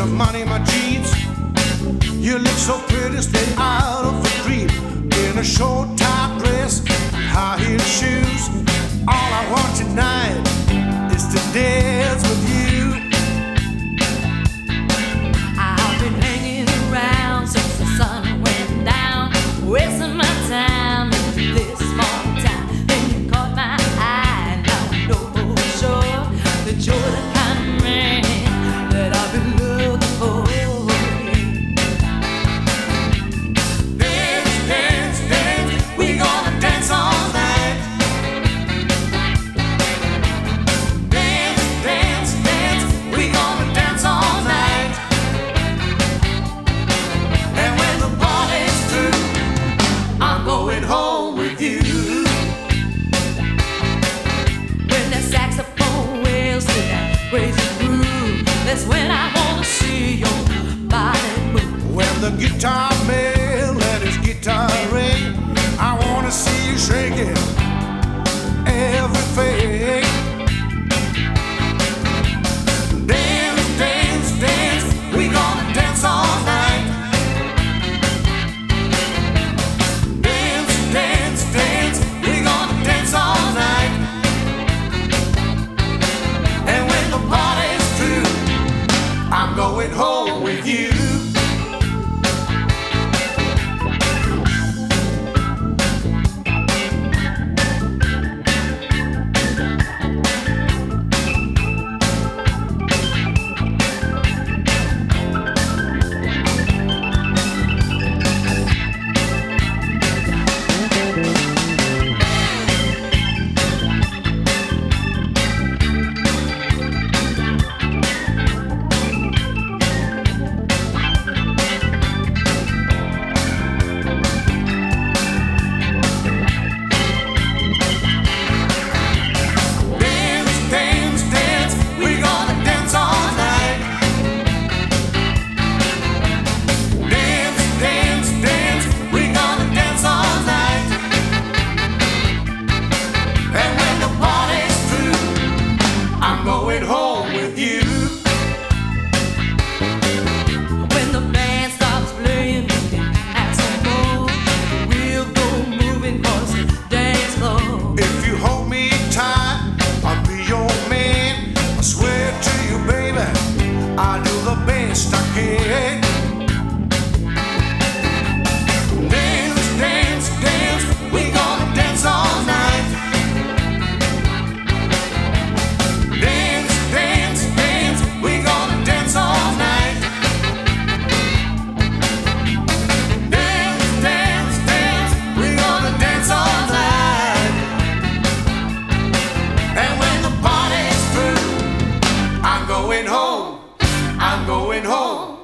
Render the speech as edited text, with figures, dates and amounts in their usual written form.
some money in my jeans. You look so pretty, straight out of a dream. In a short top dress, high heel shoes. All I want tonight is to dance with you. I've been hanging around since the sun went down, wasting my time in this small town. Then you caught my eye, now I know for sure that you're the kind of man that I've been looking for. Dance, dance, dance, we gonna dance all night. Dance, dance, dance, we gonna dance all night. And when the party's through, I'm going home with you. When the saxophone wails to that crazy groove, that's when I wanna see your body move. When the guitar man let his guitar ring, I wanna see you shaking everything. Dance, dance, dance, we gonna dance all night. Dance, dance, dance, we gonna dance all night. And when the party's through, I'm going home with you. Going home with you. When the band stops playing, we can have some more. We'll go moving 'cause the dance floor. If you hold me tight, I'll be your man. I swear to you, baby, I'll do the best I can. Dance, dance, dance, we gonna dance all night. Dance, dance, dance, we gonna dance all night. Dance, dance, dance, we gonna dance all night. And when the party's through, I'm going home, I'm going home.